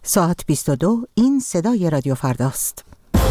ساعت 22. این صدای رادیو فرداست.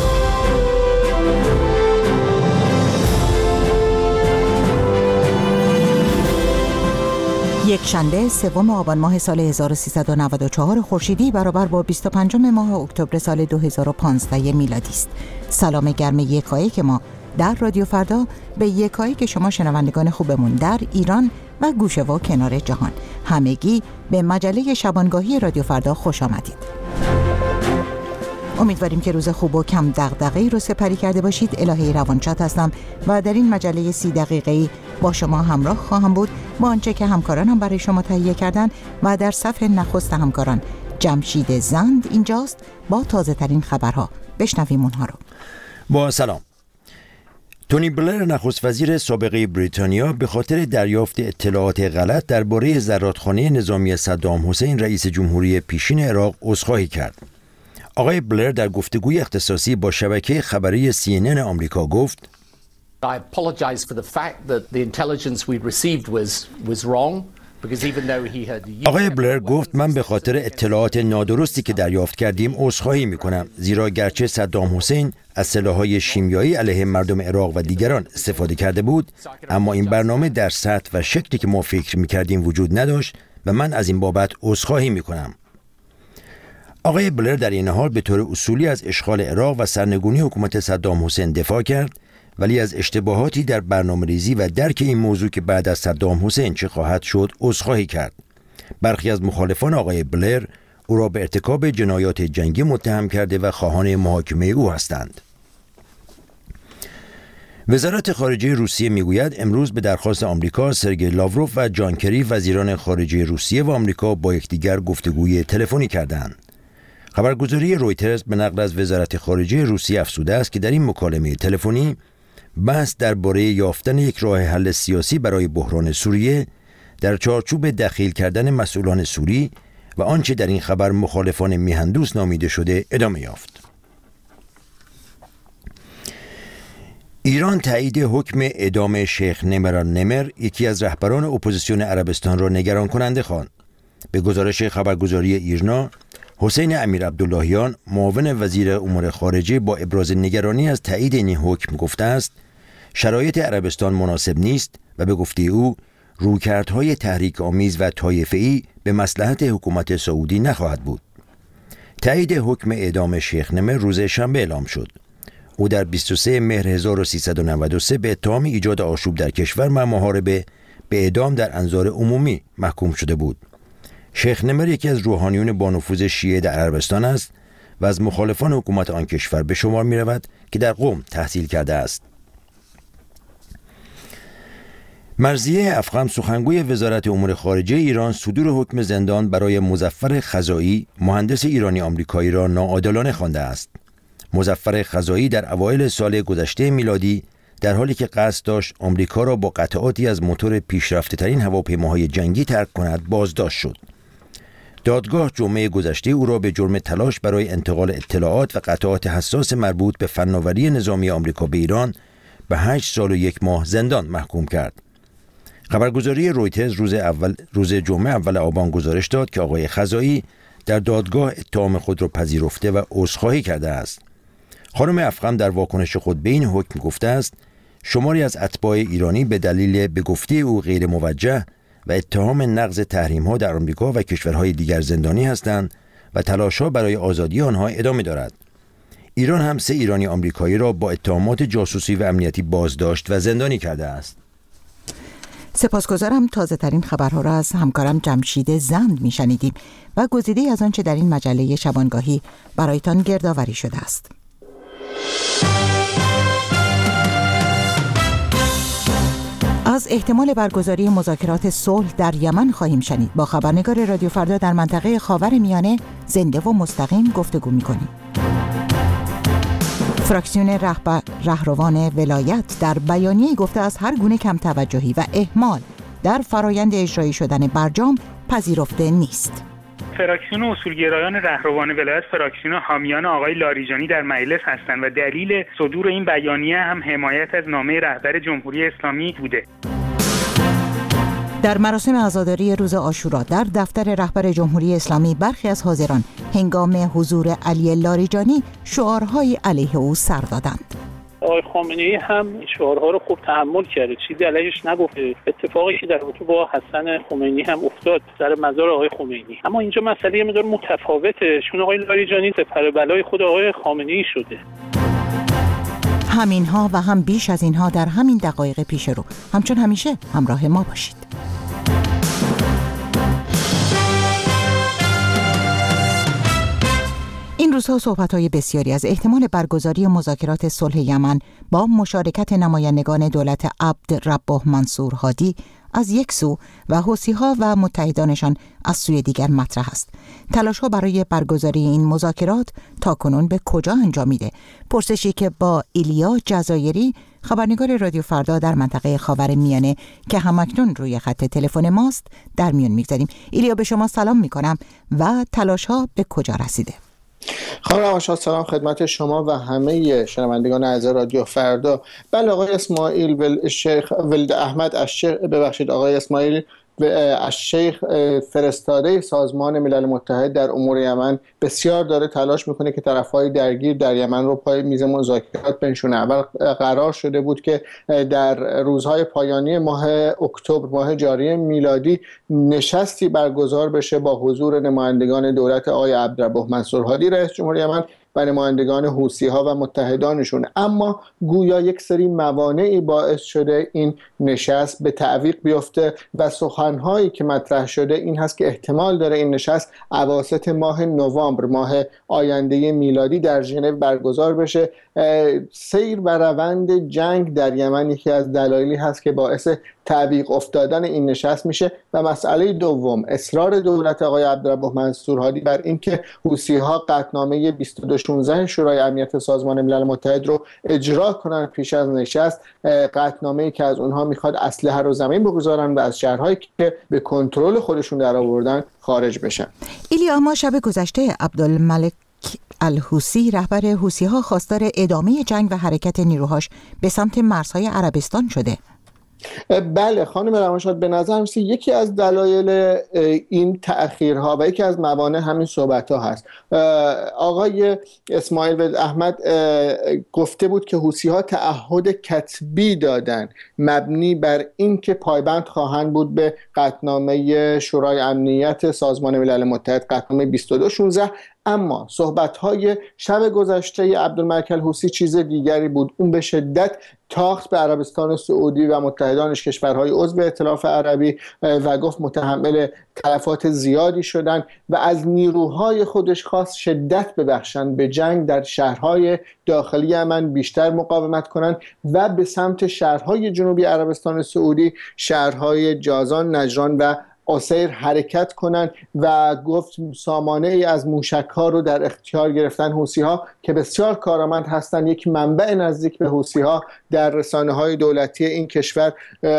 یک شنبه 3 آبان ماه سال 1394 خورشیدی برابر با 25 ماه اکتبر سال 2015 میلادی است. سلام گرم یکایک ما در رادیو فردا به یکایک شما شنوندگان خوبمون در ایران و گوشه و کنار جهان. همگی به مجله شبانگاهی رادیو فردا خوش آمدید. امیدواریم که روز خوب و کم دغدغه‌ای رو سپری کرده باشید. الهی روانشاد هستم و در این مجله 30 دقیقه‌ای با شما همراه خواهم بود با آنچه که همکارانم برای شما تهیه کردن و در صفحه نخست همکاران جمشید زند اینجاست با تازه ترین خبرها. بشنویم اونها رو. با سلام. تونی بلر نخست وزیر سابق بریتانیا به خاطر دریافت اطلاعات غلط درباره زرادخانه نظامی صدام حسین رئیس جمهوری پیشین عراق عذرخواهی کرد. آقای بلر در گفتگوی اختصاصی با شبکه خبری CNN آمریکا گفت: I apologize for the fact that the intelligence we received was wrong. آقای بلر گفت من به خاطر اطلاعات نادرستی که دریافت کردیم عذرخواهی میکنم، زیرا گرچه صدام حسین از سلاح‌های شیمیایی علیه مردم عراق و دیگران استفاده کرده بود، اما این برنامه در سطح و شکلی که ما فکر میکردیم وجود نداشت و من از این بابت عذرخواهی میکنم. آقای بلر در این حال به طور اصولی از اشغال عراق و سرنگونی حکومت صدام حسین دفاع کرد، ولی از اشتباهاتی در برنامه‌ریزی و درک این موضوع که بعد از صدام حسین چه خواهد شد عذرخواهی کرد. برخی از مخالفان آقای بلر او را به ارتکاب جنایات جنگی متهم کرده و خواهان محاکمه او هستند. وزارت خارجه روسیه میگوید امروز به درخواست آمریکا سرگئی لاوروف و جان کری وزیران خارجه روسیه و آمریکا با یکدیگر گفتگوی تلفنی کردند. خبرگزاری رویترز به نقل از وزارت خارجه روسیه افزوده است که در این مکالمه تلفنی بحث درباره یافتن یک راه حل سیاسی برای بحران سوریه در چارچوب دخیل کردن مسئولان سوری و آنچه در این خبر مخالفان میهندوست نامیده شده ادامه یافت. ایران تایید حکم اعدام شیخ نمر یکی از رهبران اپوزیسیون عربستان را نگران کننده خواند. به گزارش خبرگزاری ایرنا، حسین امیر عبداللهیان معاون وزیر امور خارجه با ابراز نگرانی از تایید این حکم گفته است شرایط عربستان مناسب نیست و به گفته او رویکردهای تحریک آمیز و طایفه‌ای به مصلحت حکومت سعودی نخواهد بود. تایید حکم اعدام شیخ نمر روز شنبه اعلام شد. او در 23 مهر 1393 به اتهام ایجاد آشوب در کشور و محاربه به اعدام در انظار عمومی محکوم شده بود. شیخ نمر یکی از روحانیون با نفوذ شیعه در عربستان است و از مخالفان حکومت آن کشور به شمار می رود که در قم تحصیل کرده است. مرضیه افخم سخنگوی وزارت امور خارجه ایران صدور حکم زندان برای مظفر خزائی مهندس ایرانی آمریکایی را ناعادلانه خوانده است. مظفر خزائی در اوایل سال گذشته میلادی در حالی که قصد داشت آمریکا را با قطعاتی از موتور پیشرفته‌ترین هواپیماهای جنگی ترک کند بازداشت شد. دادگاه جمعه گذشته او را به جرم تلاش برای انتقال اطلاعات و قطعات حساس مربوط به فناوری نظامی آمریکا به ایران به 8 سال و 1 ماه زندان محکوم کرد. خبرگزاری رویترز روز جمعه اول آبان گزارش داد که آقای خزائی در دادگاه اتهام خود را پذیرفته و عذرخواهی کرده است. خانم افخم در واکنش خود به این حکم گفته است شماری از اتباع ایرانی به دلیل به گفته او غیر موجه و اتهام نقض تحریم‌ها در آمریکا و کشورهای دیگر زندانی هستند و تلاش‌ها برای آزادی آنها ادامه دارد. ایران هم 3 ایرانی آمریکایی را با اتهامات جاسوسی و امنیتی بازداشت و زندانی کرده است. سپاسگزارم. تازه ترین خبرها را از همکارم جمشید زند میشنیدیم و گزیده‌ای از آنچه در این مجله شبانگاهی برایتان گردآوری شده است. از احتمال برگزاری مذاکرات صلح در یمن خواهیم شنید. با خبرنگار رادیو فردا در منطقه خاورمیانه زنده و مستقیم گفتگو می‌کنیم. فراکسیون رهروان ولایت در بیانیه‌ای گفته از هر گونه کم توجهی و اهمال در فرایند اجرایی شدن برجام پذیرفته نیست. فراکسیون اصولگرایان رهروان ولایت فراکسیون حامیان آقای لاریجانی در مجلس هستند و دلیل صدور این بیانیه هم حمایت از نامه رهبر جمهوری اسلامی بوده. در مراسم عزاداری روز عاشورا در دفتر رهبر جمهوری اسلامی برخی از حاضران هنگام حضور علی لاریجانی شعارهای علیه او سر دادند. آقای خامنه‌ای هم شعارها رو خوب تحمل کرده، چیزی علیهش نگفته. اتفاقی که در رابطه با حسن خمینی هم افتاد سر مزار آقای خمینی، اما اینجا مسئله یه مقدار متفاوته، چون آقای لاریجانی سپر بلای خود آقای خامنه‌ای شده. همینها و هم بیش از اینها در همین دقایق پیش رو. همچون همیشه همراه ما باشید. این روزها صحبت‌های بسیاری از احتمال برگزاری مذاکرات صلح یمن با مشارکت نمایندگان دولت عبد ربه منصور هادی از یک سو و حوثی‌ها و متحدانشان از سوی دیگر مطرح است. تلاش‌ها برای برگزاری این مذاکرات تاکنون به کجا انجامیده؟ پرسشی که با ایلیا جزایری، خبرنگار رادیو فردا در منطقه خاورمیانه که همکنون روی خط تلفن ماست، در میان می‌گذاریم. ایلیا، به شما سلام می‌کنم و تلاش‌ها به کجا رسیده؟ خانم روانشاد، سلام خدمت شما و همه شنوندگان عزیز رادیو فردا. بله، آقای اسماعیل الشیخ ولد احمد آقای اسماعیل الشیخ فرستاده سازمان ملل متحد در امور یمن بسیار داره تلاش میکنه که طرفهای درگیر در یمن رو پای میز مذاکرات بنشونه. اول قرار شده بود که در روزهای پایانی ماه اکتبر، ماه جاری میلادی، نشستی برگزار بشه با حضور نمایندگان دولت آقای عبدالربه منصور هادی رئیس جمهور یمن و نمایندگان حوثی‌ها و متحدانشون، اما گویا یک سری موانعی باعث شده این نشست به تعویق بیفته و سخن‌هایی که مطرح شده این هست که احتمال داره این نشست اواسط ماه نوامبر، ماه آینده میلادی، در ژنو برگزار بشه. سیر و روند جنگ در یمن یکی از دلایلی هست که باعث تعویق افتادن این نشست میشه. و مسئله دوم، اصرار دولت آقای عبدالربه منصور هادی بر اینکه حوثی‌ها قطعنامه 2216 شورای امنیت سازمان ملل متحد رو اجرا کنن پیش از نشست، قطعنامه‌ای که از اونها میخواد اسلحه رو زمین بگذارن و از شهرهایی که به کنترل خودشون درآوردن خارج بشن. ایلیا، ما شب گذشته عبدالملک الحوثی رهبر حوثی‌ها خواستار ادامه جنگ و حرکت نیروهاش به سمت مرزهای عربستان شده. بله خانم روانشاد، به نظر میاد یکی از دلایل این تأخیرها و یکی از موانع همین صحبت‌ها هست. آقای اسماعیل احمد گفته بود که حوثی‌ها تعهد کتبی دادن مبنی بر اینکه پایبند خواهند بود به قطعنامه شورای امنیت سازمان ملل متحد، قطعنامه 2216. اما صحبت‌های شب گذشته عبدالملک الحوثی چیز دیگری بود. اون به شدت تاخت به عربستان سعودی و متحدانش، کشورهای عضو ائتلاف عربی، و گفت متحمل تلفات زیادی شدن و از نیروهای خودش خواست شدت ببخشن، به جنگ در شهرهای داخلی یمن بیشتر مقاومت کنند و به سمت شهرهای جنوبی عربستان سعودی، شهرهای جازان، نجران و عسیر حرکت کنند و گفت سامانه‌ای از موشک‌ها رو در اختیار گرفتن حوثی‌ها که بسیار کارآمد هستند. یک منبع نزدیک به حوثی‌ها در رسانه‌های دولتی این کشور،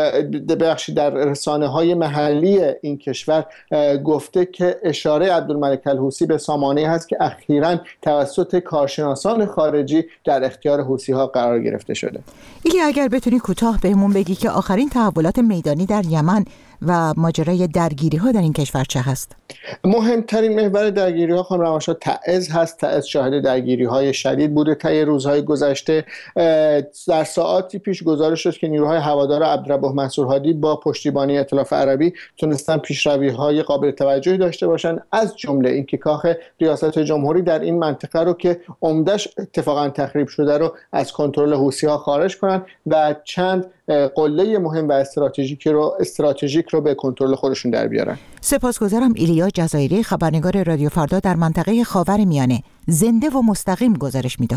در رسانه‌های محلی این کشور گفته که اشاره عبدالملک الحوثی به سامانه‌ای هست که اخیراً توسط کارشناسان خارجی در اختیار حوثی‌ها قرار گرفته شده. ایلیا، اگر بتونی کوتاه بهمون بگی که آخرین تحولات میدانی در یمن و ماجرای درگیری‌ها در این کشور چه هست؟ مهمترین محور درگیری‌ها خانم روانشاد تعز هست. تعز شاهد درگیری‌های شدید بوده طی روزهای گذشته. در ساعاتی پیش گزارش شد که نیروهای هوادار عبدالربه منصور هادی با پشتیبانی ائتلاف عربی تونستن پیشروی‌های قابل توجهی داشته باشند، از جمله اینکه کاخ ریاست جمهوری در این منطقه رو که عمده‌اش اتفاقا تخریب شده رو از کنترل حوثی‌ها خارج کنن و چند قله مهم و استراتژیک رو به کنترل خودشون در بیارن. سپاسگزارم. ایلیا جزایری، خبرنگار رادیو فردا در منطقه خاورمیانه، زنده و مستقیم گزارش میداد.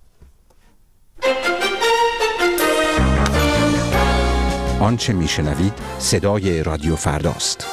آنچه میشنوید صدای رادیو فرداست.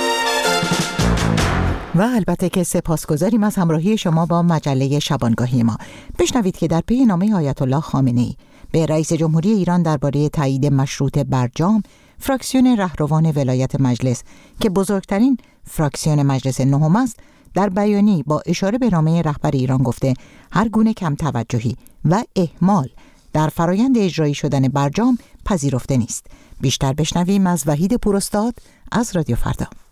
و البته که سپاسگزاریم از همراهی شما با مجله شبانگاهی ما. بشنوید که در پی نامه آیت الله خامنه‌ای به رئیس جمهوری ایران درباره تایید مشروط برجام، فراکسیون رهروان ولایت مجلس که بزرگترین فراکسیون مجلس نهم است، در بیانیه‌ای با اشاره به نامه رهبر ایران گفته هر گونه کم توجهی و اهمال در فرایند اجرایی شدن برجام پذیرفته نیست. بیشتر بشنویم از وحید پوراستاد از رادیو فردا.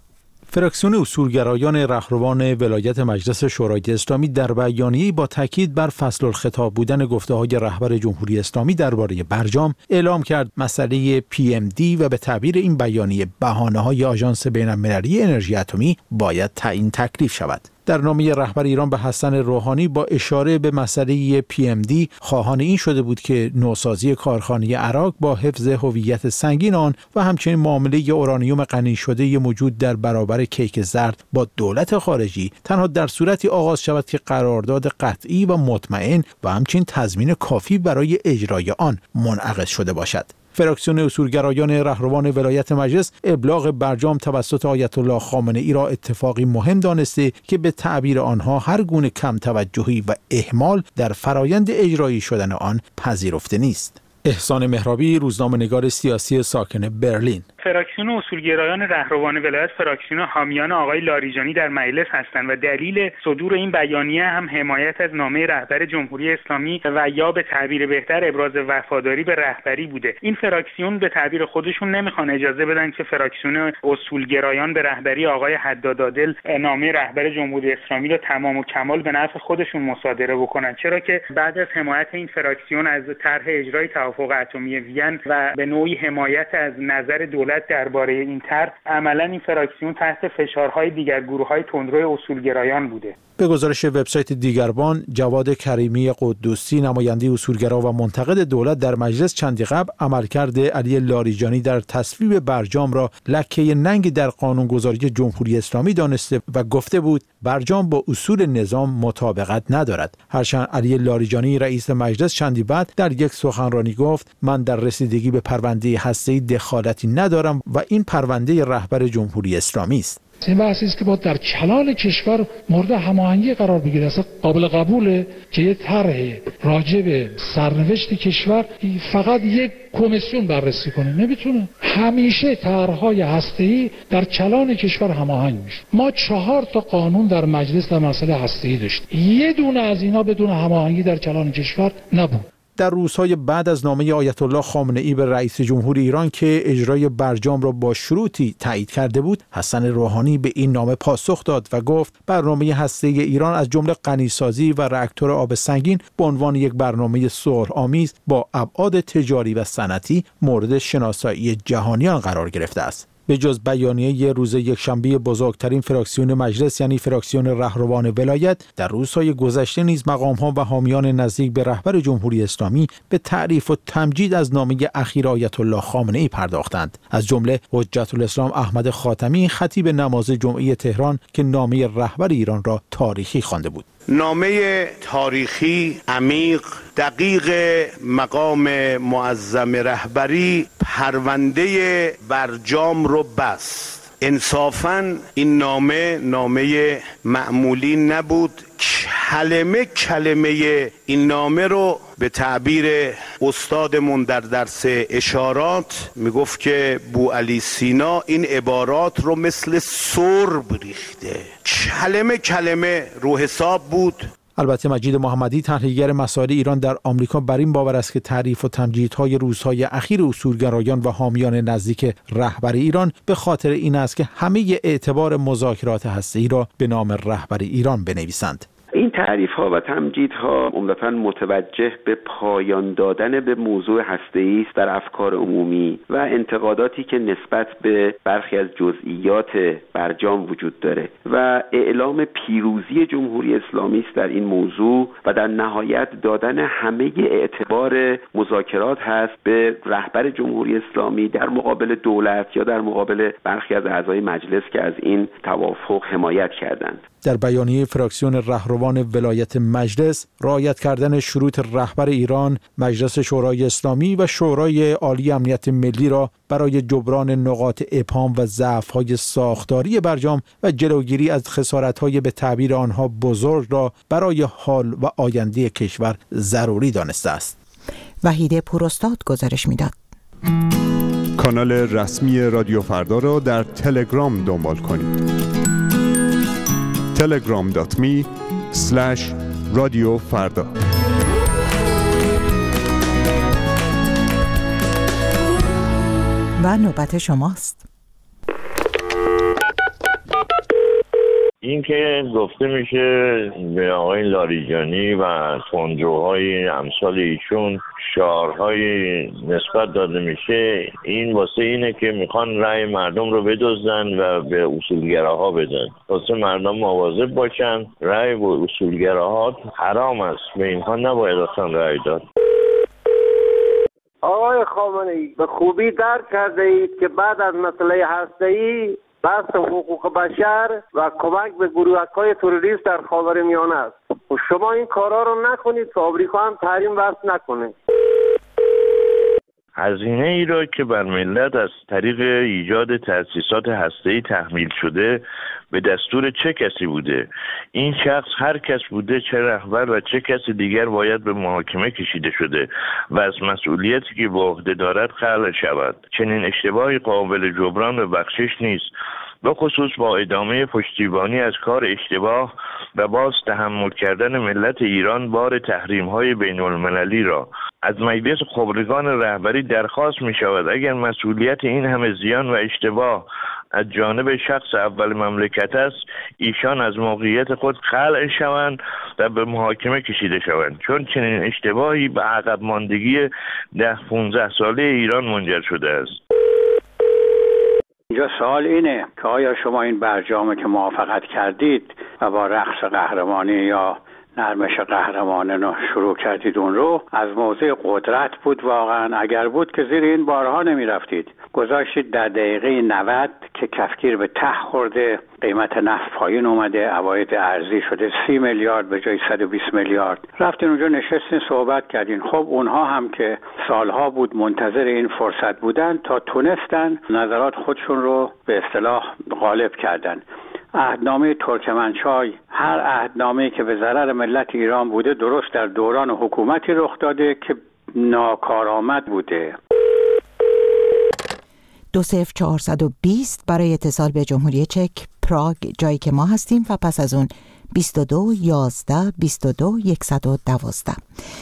فراکسیون اصولگرایان رهروان ولایت مجلس شورای اسلامی در بیانیه‌ای با تاکید بر فصل الخطاب بودن گفته‌های رهبر جمهوری اسلامی درباره برجام اعلام کرد مسئله PMD و به تعبیر این بیانیه بهانه‌های آژانس بین‌المللی انرژی اتمی باید تعیین تکلیف شود. در نامه رهبر ایران به حسن روحانی با اشاره به مسئله PMD خواهان این شده بود که نوسازی کارخانه عراق با حفظ هویت سنگین آن و همچنین معامله اورانیوم غنی شده موجود در برابر کیک زرد با دولت خارجی تنها در صورتی آغاز شود که قرارداد قطعی و مطمئن و همچنین تضمین کافی برای اجرای آن منعقد شده باشد. فراکسیون اصولگرایان رهروان ولایت مجلس ابلاغ برجام توسط آیت الله خامنه‌ای را اتفاقی مهم دانسته که به تعبیر آنها هر گونه کم توجهی و اهمال در فرایند اجرایی شدن آن پذیرفته نیست. احسان مهرابی، روزنامه‌نگار سیاسی ساکن برلین. فراکسیون اصولگرایان رهروان ولایت فراکسیون حامیان آقای لاریجانی در مجلس هستند و دلیل صدور این بیانیه هم حمایت از نامه رهبر جمهوری اسلامی و یا به تعبیر بهتر ابراز وفاداری به رهبری بوده. این فراکسیون به تعبیر خودشون نمیخوان اجازه بدن که فراکسیون اصولگرایان به رهبری آقای حداد عادل نامه رهبر جمهوری اسلامی رو تمام و کمال به نفع خودشون مصادره بکنن، چرا که بعد از حمایت این فراکسیون از طرح اجرای توافق اتمی وین و به نوعی حمایت از نظر دولت درباره این طرح، عملاً این فراکسیون تحت فشارهای دیگر گروه‌های تندرو اصولگرایان بوده. به گزارش وبسایت دیگربان، جواد کریمی قدوسی، نماینده اصولگرا و منتقد دولت در مجلس چندی قبل عملکرد علی لاریجانی در تصویب برجام را لکه ننگ در قانونگذاری جمهوری اسلامی دانسته و گفته بود برجام با اصول نظام مطابقت ندارد. هرچند علی لاریجانی رئیس مجلس چندی بعد در یک سخنرانی گفت من در رسیدگی به پرونده هسته‌ای دخالتی ندارم و این پرونده رهبر جمهوری اسلامی است. این بحثی است که باید در کلان کشور مورد هماهنگی قرار بگیره. اصلا قابل قبوله که یه طرح راجع به سرنوشت کشور فقط یک کمیسیون بررسی کنه؟ نمیتونه. همیشه طرح‌های هسته‌ای در کلان کشور هماهنگ میشه. ما 4 تا قانون در مجلس در مسئله هسته‌ای داشتیم، یه دونه از اینا بدون هماهنگی در کلان کشور نبود. در روزهای بعد از نامه آیت الله خامنه‌ای به رئیس جمهور ایران که اجرای برجام را با شروطی تایید کرده بود، حسن روحانی به این نامه پاسخ داد و گفت برنامه هسته‌ای ایران از جمله غنیسازی و راکتور آب سنگین به عنوان یک برنامه صلح‌آمیز با ابعاد تجاری و صنعتی مورد شناسایی جهانیان قرار گرفته است. به جز بیانیه روز یکشنبه بزرگترین فراکسیون مجلس یعنی فراکسیون رهروان ولایت، در روزهای گذشته نیز مقام‌ها و حامیان نزدیک به رهبر جمهوری اسلامی به تعریف و تمجید از نامه اخیر آیت الله خامنه‌ای پرداختند. از جمله حجت الاسلام احمد خاتمی، خطیب نماز جمعه تهران که نامه رهبر ایران را تاریخی خوانده بود. نامه تاریخی، عمیق، دقیق مقام معظم رهبری پرونده برجام رو بست. انصافاً این نامه معمولی نبود. کلمه این نامه رو به تعبیر استادمون در درس اشارات میگفت که بوعلی سینا این عبارات رو مثل سرب ریخته. کلمه رو حساب بود. البته مجید محمدی، تحلیلگر مسائل ایران در آمریکا، بر این باور است که تعریف و تمجیدهای روزهای اخیر اصولگرایان و حامیان نزدیک رهبر ایران به خاطر این است که همه اعتبار مذاکرات هسته‌ای را به نام رهبر ایران بنویسند. این تعریف‌ها و تمجیدها عمدتاً متوجه به پایان دادن به موضوع هسته‌ای است در افکار عمومی و انتقاداتی که نسبت به برخی از جزئیات برجام وجود داره و اعلام پیروزی جمهوری اسلامی است در این موضوع و در نهایت دادن همه اعتبار مذاکرات هست به رهبر جمهوری اسلامی در مقابل دولت یا در مقابل برخی از اعضای مجلس که از این توافق حمایت کردند. در بیانیه فراکسیون رهروان ولایت مجلس، رعایت کردن شروط رهبر ایران، مجلس شورای اسلامی و شورای عالی امنیت ملی را برای جبران نقاط ابهام و ضعف‌های ساختاری برجام و جلوگیری از خسارت‌های به تعبیر آنها بزرگ را برای حال و آینده کشور ضروری دانسته است. وحید پوراستاد گزارش می‌داد. کانال رسمی رادیو فردا را در تلگرام دنبال کنید. telegram.me/رادیو فردا. و نوبت شماست. این که گفته میشه به آقای لاریجانی و تندروهای امثال ایشون شعارهای نسبت داده میشه، این واسه اینه که میخوان رأی مردم رو بدزدن و به اصولگراها بدن. واسه مردم مواظب باشن، رأی به اصولگراها حرام است، به اینها نباید اصلا رأی داد. آقای خامنه‌ای به خوبی درک کرده اید که بعد از مسئله هسته‌ای بحث حقوق بشر و کمک به گروه‌های تروریست در خاورمیانه است. و شما این کارا رو نکنید که آمریکا هم تحریم وضع نکنه. هزینه ای را که بر ملت از طریق ایجاد تأسیسات هسته‌ای تحمیل شده به دستور چه کسی بوده؟ این شخص هر کس بوده، چه رهبر و چه کسی دیگر باید به محاکمه کشیده شده و از مسئولیتی که به عهده دارد خلع شود. چنین اشتباهی قابل جبران و بخشش نیست، به خصوص با ادامه پشتیبانی از کار اشتباه و باز تحمل کردن ملت ایران بار تحریم‌های بین‌المللی را. از مجلس خبرگان رهبری درخواست می شود اگر مسئولیت این همه زیان و اشتباه از جانب شخص اول مملکت است، ایشان از موقعیت خود خلع شوند و به محاکمه کشیده شوند، چون چنین اشتباهی به عقب ماندگی 10-15 ساله ایران منجر شده است. اینجا سوال اینه که آیا شما این برجام که موافقت کردید و با رقص قهرمانی یا نرمش قهرمانه رو شروع کردید، اون رو از موضع قدرت بود واقعا؟ اگر بود که زیر این بارها نمی رفتید، گذاشتید در دقیقه 90 که کفگیر به ته خورده، قیمت نفت پایین اومده، عواید ارزی شده 30 میلیارد به جای 120 میلیارد، رفتین اونجا نشستین صحبت کردین. خب اونها هم که سالها بود منتظر این فرصت بودن تا تونستن نظرات خودشون رو به اصطلاح غالب کردن. عهدنامه ترکمنچای، هر عهدنامه‌ای که به ضرر ملت ایران بوده درست در دوران حکومتی رخ داده که ناکارآمد بوده. 20420 برای اتصال به جمهوری چک پراگ جایی که ما هستیم و پس از اون 22 11 22 112.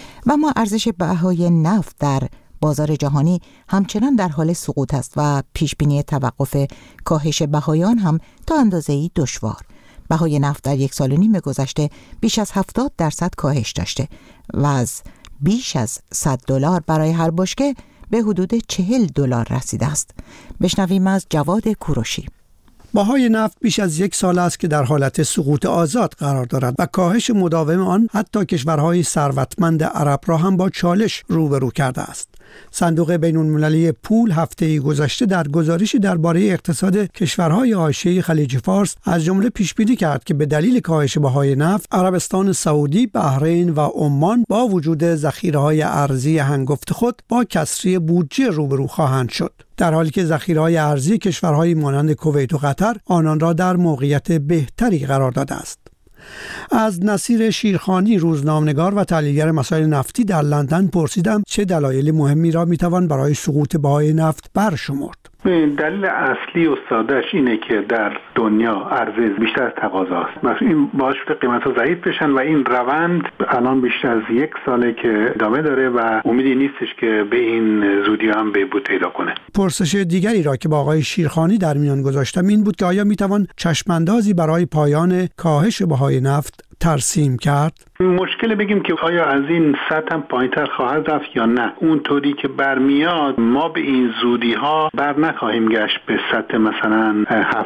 و ما ارزش بهای نفت در بازار جهانی همچنان در حال سقوط است و پیشبینی توقف کاهش بهایان هم تا اندازه‌ای دشوار. بهای نفت در 1 سال و نیم گذشته بیش از 70% کاهش داشته و از بیش از $100 برای هر بشکه به حدود $40 رسیده است. بشنویم از جواد کوروشی. بهای نفت بیش از 1 سال است که در حالت سقوط آزاد قرار دارد و کاهش مداوم آن حتی کشورهای ثروتمند عرب را هم با چالش روبرو کرده است. صندوق بین‌المللی پول هفته‌ای گذشته در گزارشی درباره اقتصاد کشورهای حاشیه خلیج فارس از جمله پیش‌بینی کرد که به دلیل کاهش بهای نفت، عربستان سعودی، بحرین و عمان با وجود ذخیره‌های ارزی هنگفت خود با کسری بودجه روبرو خواهند شد، در حالی که ذخیره‌های ارزی کشورهای مانند کویت و قطر آنان را در موقعیت بهتری قرار داده است. از نصیر شیرخانی، روزنامه‌نگار و تحلیلگر مسائل نفتی در لندن پرسیدم چه دلایل مهمی را میتوان برای سقوط بهای نفت برشمرد. دلیل اصلی و سادهش اینه که در دنیا عرضه بیشتر از تقاضا است. مثلا این باعث شده قیمت‌ها ضعیف بشن و این روند الان بیشتر از 1 ساله که ادامه داره و امیدی نیستش که به این زودی هم بهبود پیدا کنه. پرسش دیگری را که با آقای شیرخانی در میان گذاشتم این بود که آیا میتوان چشم‌اندازی برای پایان کاهش بهای نفت ترسیم کرد؟ مشکل بگیم که آیا از این سطح هم پایین‌تر خواهد رفت یا نه. اونطوری که برمیاد ما به این زودی ها بر نخواهیم گشت به سطح مثلا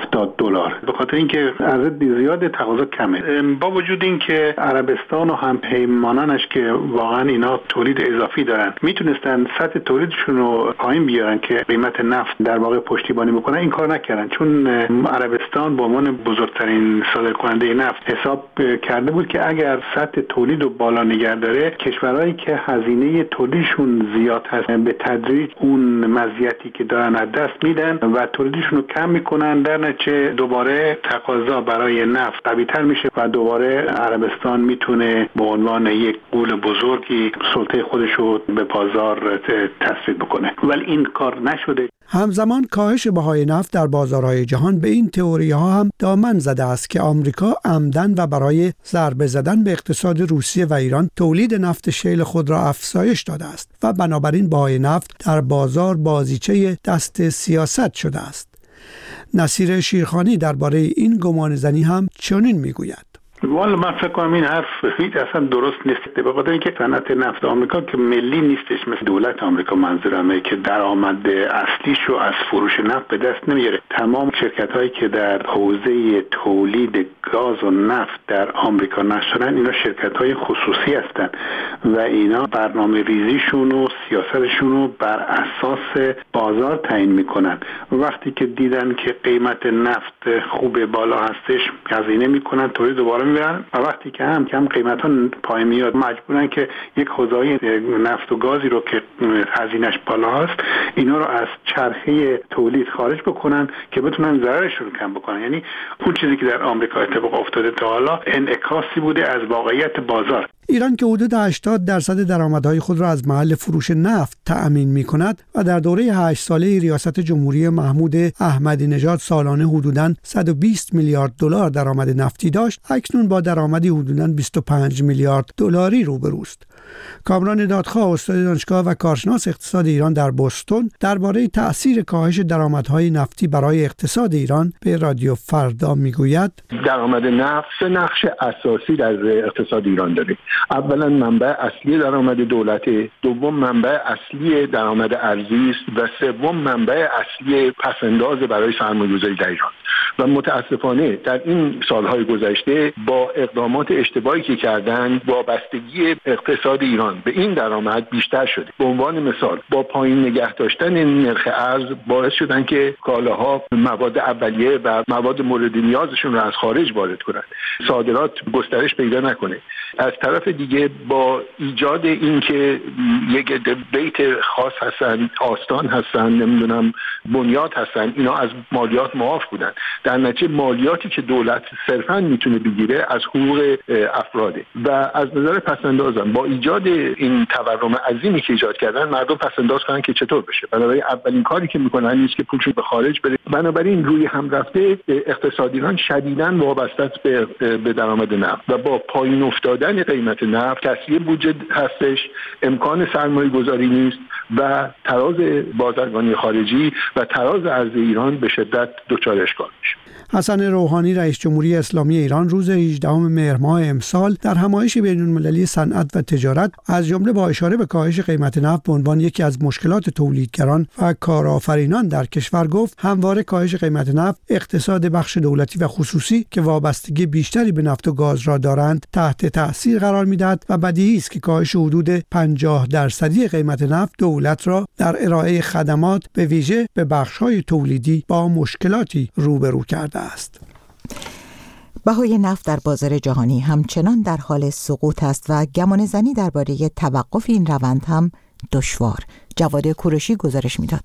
$70 به خاطر اینکه عرضه زیاد تقاضا کمه. با وجود اینکه عربستان و هم پیمانانش که واقعا اینا تولید اضافی دارن میتونستن سطح تولیدشون رو پایین بیارن که قیمت نفت در واقع پشتیبانی بکنن، این کار نکردن، چون عربستان به عنوان بزرگترین صادرکننده نفت حساب کرده بود که اگر سطح تولید رو بالا نگه داره، کشورهایی که هزینه تولیدشون زیاد هست به تدریج اون مزیتی که دارن از دست میدن و تولیدشون رو کم میکنن، در نتیجه دوباره تقاضا برای نفت قوی‌تر میشه و دوباره عربستان میتونه به عنوان یک غول بزرگی سلطه خودش رو به بازار تثبیت بکنه، ولی این کار نشده. همزمان کاهش بهای نفت در بازارهای جهان به این تئوری ها هم دامن زده است که آمریکا عمدن و برای ضربه زدن به اقتصاد روسیه و ایران تولید نفت شیل خود را افزایش داده است و بنابراین بهای نفت در بازار بازیچه دست سیاست شده است. نصیر شیرخانی درباره این گمانه‌زنی هم چنین میگوید: والا من فکر کنم این حرف اصلا درست نیست، به خاطر اینکه صنعت نفت آمریکا که ملی نیستش، مثل دولت آمریکا منظورمه که درآمد اصلیشو از فروش نفت به دست نمیاره. تمام شرکت‌هایی که در حوزه تولید گاز و نفت در آمریکا نشدن اینا شرکت‌های خصوصی هستن و اینا برنامه ریزیشون و سیاستشون رو بر اساس بازار تعیین میکنن. وقتی که دیدن که قیمت نفت خوب بالا هستش هزینه میکنن، تولید دوباره میبرن و وقتی که هم قیمت ها پایین میاد مجبورن که یک حوزه نفت و گازی رو که هزینه‌اش بالا هست اینا رو از چرخه تولید خارج بکنن که بتونن ضررشون رو کم بکنن. یعنی اون چیزی که در آمریکا اتفاق افتاده تا حالا انعکاسی بوده از واقعیت بازار. ایران که حدود 80% درآمدهای خود را از محل فروش نفت تأمین می‌کند و در دوره 8 ساله ریاست جمهوری محمود احمدی نژاد سالانه حدوداً 120 میلیارد دلار درآمد نفتی داشت، اکنون با درآمدی حدوداً 25 میلیارد دلاری روبروست. کامران دادخواه، استاد دانشگاه و کارشناس اقتصاد ایران در بوستون، درباره تأثیر کاهش درآمدهای نفتی برای اقتصاد ایران به رادیو فردا میگوید: درآمد نفت نقش اساسی در اقتصاد ایران داره. اولا منبع اصلی درآمد دولت، دوم منبع اصلی درآمد ارزی است و سوم منبع اصلی پسنداز برای سرمایه‌گذاری در ایران. و متاسفانه در این سالهای گذشته با اقدامات اشتباهی که کردن وابستگی اقتصاد ایران به این درآمد بیشتر شده. به عنوان مثال با پایین نگه داشتن نرخ ارز باعث شدن که کالاها مواد اولیه و مواد مورد نیازشون رو از خارج وارد کنند، صادرات گسترش پیدا نکنه. از طرف دیگه با ایجاد این که یک بیت خاص هستن، آستان هستن، نمیدونم بنیاد هستن، اینا از مالیات معاف بودن. در نتیجه مالیاتی که دولت صرفاً میتونه بگیره از حقوق افراده و از نظر پسندازم با ایجاد این تورم عظیمی که ایجاد کردن مردم پسنداز کنن که چطور بشه. بنابراین اولین کاری که میکنن نیست که پولشون به خارج بره. بنابراین روی هم رفته اقتصادیان شدیداً وابسته است به درآمد نفت و با پایین افتادن قیمت نفت کسری بودجه هستش، امکان سرمایه گذاری نیست و تراز بازرگانی خارجی و تراز ارز ایران به شدت دچار اشکال میشه. حسن روحانی رئیس جمهوری اسلامی ایران روز 18 مهر ماه امسال در همایش بین‌المللی صنعت و تجارت از جمله با اشاره به کاهش قیمت نفت به عنوان یکی از مشکلات تولیدگران و کارآفرینان در کشور گفت همواره کاهش قیمت نفت اقتصاد بخش دولتی و خصوصی که وابستگی بیشتری به نفت و گاز را دارند تحت تاثیر قرار می‌دهد و بدیهی است که کاهش حدود 50% قیمت نفت دولت را در ارائه خدمات به ویژه به بخش‌های تولیدی با مشکلاتی روبرو کرده است. بهای نفت در بازار جهانی همچنان در حال سقوط است و گمانه‌زنی درباره توقف این روند هم دشوار. جواد کوروشی گزارش می‌داد.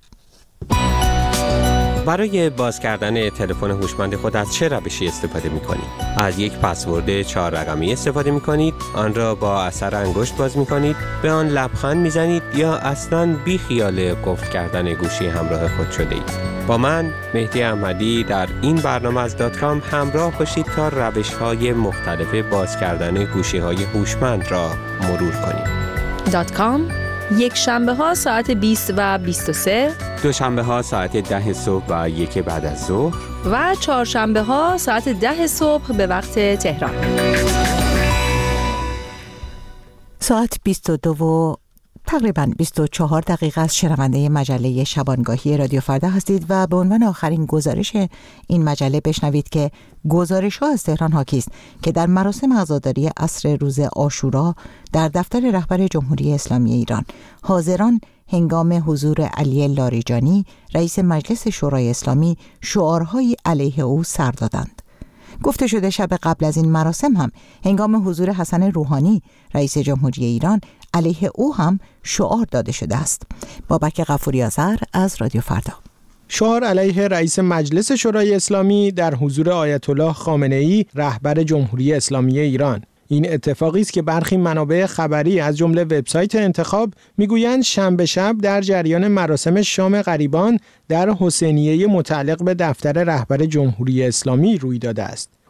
برای باز کردن تلفن هوشمند خود از چه روشی استفاده می‌کنید؟ از یک پسورد 4 رقمی استفاده می‌کنید، آن را با اثر انگشت باز می‌کنید، به آن لبخند می‌زنید یا اصلاً بی خیال قفل کردن گوشی همراه خود شده اید؟ با من مهدی احمدی در این برنامه از .com همراه باشید تا روش‌های مختلف باز کردن گوشی‌های هوشمند را مرور کنیم. .com یک شنبه ها ساعت 20 و 23، دوشنبه ها ساعت 10 صبح و 1 بعد از ظهر و چهارشنبه ها ساعت 10 صبح به وقت تهران. ساعت 22 و تقریباً 24 دقیقه از شنونده مجله شبانگاهی رادیو فردا هستید و به عنوان آخرین گزارش این مجله بشنوید که گزارش‌ها از تهران حاکی است که در مراسم عزاداری عصر روز عاشورا در دفتر رهبر جمهوری اسلامی ایران حاضران هنگام حضور علی لاریجانی رئیس مجلس شورای اسلامی شعارهایی علیه او سر دادند. گفته شده شب قبل از این مراسم هم هنگام حضور حسن روحانی رئیس جمهوری ایران علیه او هم شعار داده شده است. بابک غفوری آذر از رادیو فردا. شعار علیه رئیس مجلس شورای اسلامی در حضور آیت الله خامنه‌ای رهبر جمهوری اسلامی ایران. این اتفاقی است که برخی منابع خبری از جمله وبسایت انتخاب میگویند شنبه شب در جریان مراسم شام غریبان در حسینیه متعلق به دفتر رهبر جمهوری اسلامی روی داده است.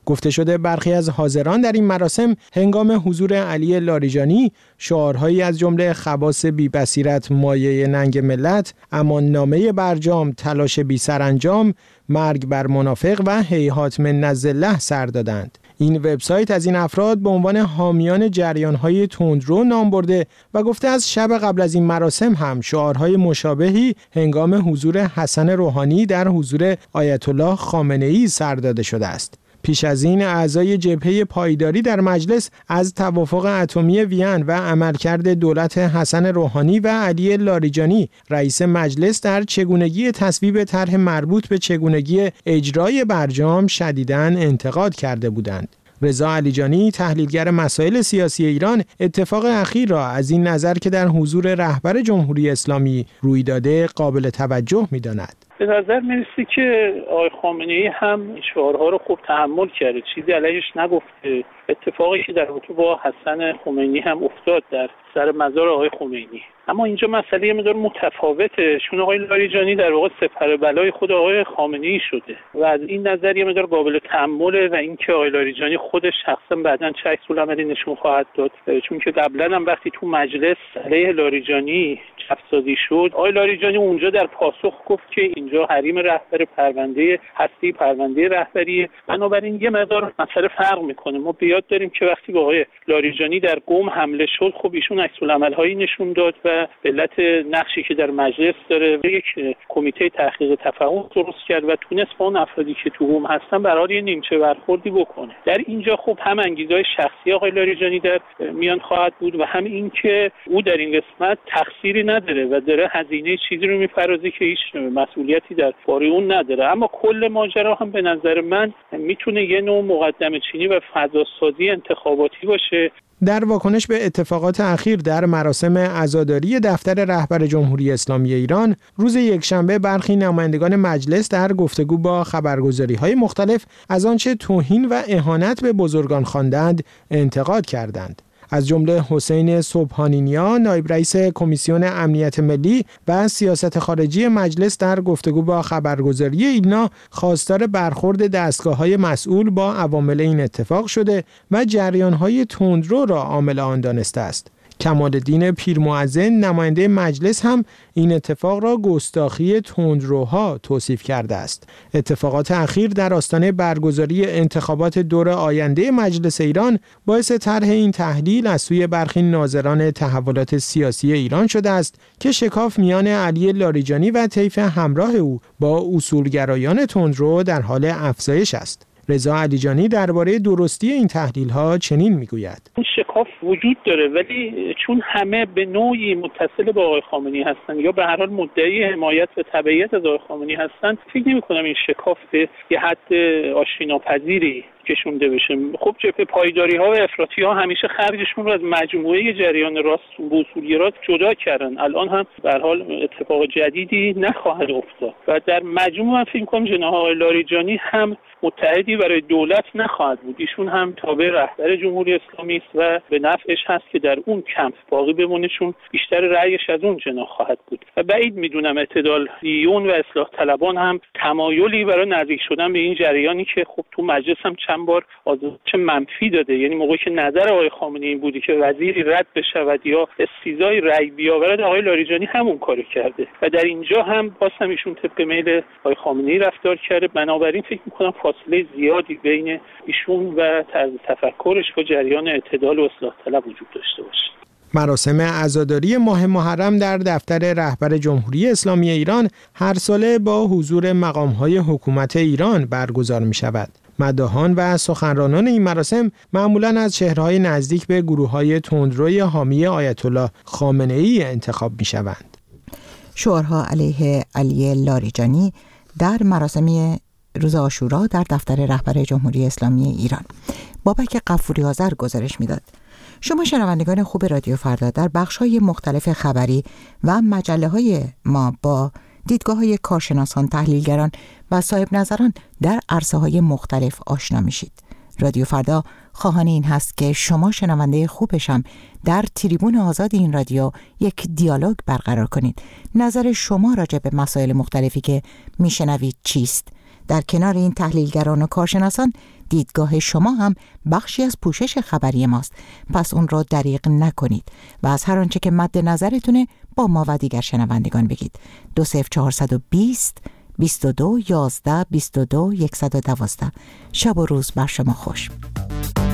گفته شده برخی از حاضران در این مراسم هنگام حضور علی لاریجانی شعارهایی از جمله خواص بی بصیرت مایه ننگ ملت، اماننامه برجام، تلاش بی سرانجام، مرگ بر منافق و هیهات من الله سر دادند. این وبسایت از این افراد به عنوان حامیان جریان‌های تندرو نام برده و گفته از شب قبل از این مراسم هم شعارهای مشابهی هنگام حضور حسن روحانی در حضور آیت الله خامنه‌ای سر داده شده است. پیش از این اعضای جبهه پایداری در مجلس از توافق اتمی وین و عملکرد دولت حسن روحانی و علی لاریجانی رئیس مجلس در چگونگی تصویب طرح مربوط به چگونگی اجرای برجام شدیداً انتقاد کرده بودند. رضا علیجانی تحلیلگر مسائل سیاسی ایران اتفاق اخیر را از این نظر که در حضور رهبر جمهوری اسلامی روی داده قابل توجه می‌داند. به نظر میرسه که آقای خامنه‌ای هم شعارها رو خوب تحمل کرده، چیزی علیهش نگفته. اتفاقی که در رابطه با حسن خمینی هم افتاد در سر مزار آقای خمینی. اما اینجا مسئله یه مقدار متفاوته، چون آقای لاریجانی در واقع سپر بلای خود آقای خامنه‌ای شده و از این نظر یه مقدار قابل تحمله و اینکه آقای لاریجانی خودش شخصا بعداً چه عکس‌العملی نشون خواهد داد، چون که قبلا هم وقتی تو مجلس علیه لاریجانی چف‌سازی شد، آقای لاریجانی اونجا در پاسخ گفت که اینجا حریم رهبر پرونده هستی، پرونده رهبری، بنابراین یه مقدار مسئله فرق میکنه. ما بیاد داریم که وقتی با آقای لاریجانی در قم حمله شد، خب ایشون عکس‌العمل‌هایی نشون داد و به علت نقشی که در مجلس داره یک کمیته تحقیق تفاهم درست کرد و تونست با اون افرادی که تو قم هستن به هر حال یه نیمچه برخوردی بکنه. در اینجا خب هم انگیزه‌های شخصی آقای لاریجانی در میان خواهد بود و هم این که او در این قسمت تقصیری نداره و داره هزینه چیزی رو میپردازه که هیچ مسئولیتی در باره اون نداره. اما کل ماجرا هم به نظر من میتونه یه نوع مقدمه چینی و فضاسازی انتخاباتی باشه. در واکنش به اتفاقات اخیر در مراسم عزاداری دفتر رهبر جمهوری اسلامی ایران، روز یکشنبه برخی نمایندگان مجلس در گفتگو با خبرگزاری‌های مختلف از آنچه توهین و اهانت به بزرگان خواندند انتقاد کردند. از جمله حسین سبحانی-نیا، نایب رئیس کمیسیون امنیت ملی و سیاست خارجی مجلس در گفتگو با خبرگزاری ایلنا خواستار برخورد دستگاه‌های مسئول با عوامل این اتفاق شده و جریان‌های تندرو را عامل آن دانسته است. کمال‌الدین پیرمؤذن نماینده مجلس هم این اتفاق را گستاخی تندروها توصیف کرده است. اتفاقات اخیر در آستانه برگزاری انتخابات دور آینده مجلس ایران باعث طرح این تحلیل از سوی برخی ناظران تحولات سیاسی ایران شده است که شکاف میان علی لاریجانی و طیف همراه او با اصولگرایان تندرو در حال افزایش است. رضا علیجانی درباره درستی این تحلیل‌ها چنین میگوید: این شکاف وجود داره، ولی چون همه به نوعی متصل با آقای خامنه‌ای هستن یا به هر حال مدعی حمایت و تبعیت از آقای خامنه‌ای هستن، فکر نمی‌کنم این شکاف به یه حد آشتیناپذیری کشونده بشه. خب جبهه پایداری‌ها و افراطی‌ها همیشه خرجشون رو از مجموعه جریان راست و اصولگرا جدا کردن. الان هم به هر حال اتفاق جدیدی نخواهد افتاد و در مجموع من فکر می‌کنم جناح آقای لاریجانی هم متحدی برای دولت نخواهد بود. ایشون هم تابع رهبر جمهوری اسلامی است و به نفعش هست که در اون کمپ باقی بمونه، چون بیشتر رأیش از اون جناح خواهد بود. و بعید میدونم اعتدالیون و اصلاح طلبان هم تمایلی برای نزدیک شدن به این جریانی که خب تو مجلس هم چند بار آزمایش منفی داده، یعنی موقعی که نظر آقای خامنه‌ای این بودی که وزیری رد بشود یا استیضای رأی بیاورد، آقای لاریجانی همون کارو کرده و در اینجا هم باز هم ایشون طبق میل آقای خامنه‌ای رفتار کرده. بنابراین فکر می‌کنم فاصله زیادی بین ایشون و طرز تفکرش و جریان اعتدال و اصلاح طلب وجود داشته باشه. مراسم عزاداری ماه محرم در دفتر رهبر جمهوری اسلامی ایران هر ساله با حضور مقام‌های حکومت ایران برگزار می‌شود. مداحان و سخنرانان این مراسم معمولاً از چهره‌های نزدیک به گروه‌های تندروی حامی آیت الله خامنه‌ای انتخاب می‌شوند. شعارها علیه علی لاریجانی در مراسم روز عاشورا در دفتر رهبر جمهوری اسلامی ایران. بابک غفوری آذر گزارش میداد. شما شنوندگان خوب رادیو فردا در بخش‌های مختلف خبری و مجله‌های ما با دیدگاه‌های کارشناسان، تحلیلگران و صاحب نظران در عرصه‌های مختلف آشنا میشید. رادیو فردا خواهان این هست که شما شنونده خوبش هم در تریبون آزاد این رادیو یک دیالوگ برقرار کنید. نظر شما راجع به مسائل مختلفی که میشنوید چیست؟ در کنار این تحلیلگران و کارشناسان دیدگاه شما هم بخشی از پوشش خبری ماست، پس اون رو دریغ نکنید و از هر آنچه که مد نظرتونه با ما و دیگر شنوندگان بگید. 20420 22 11 22 112. شب و روز بر شما خوش.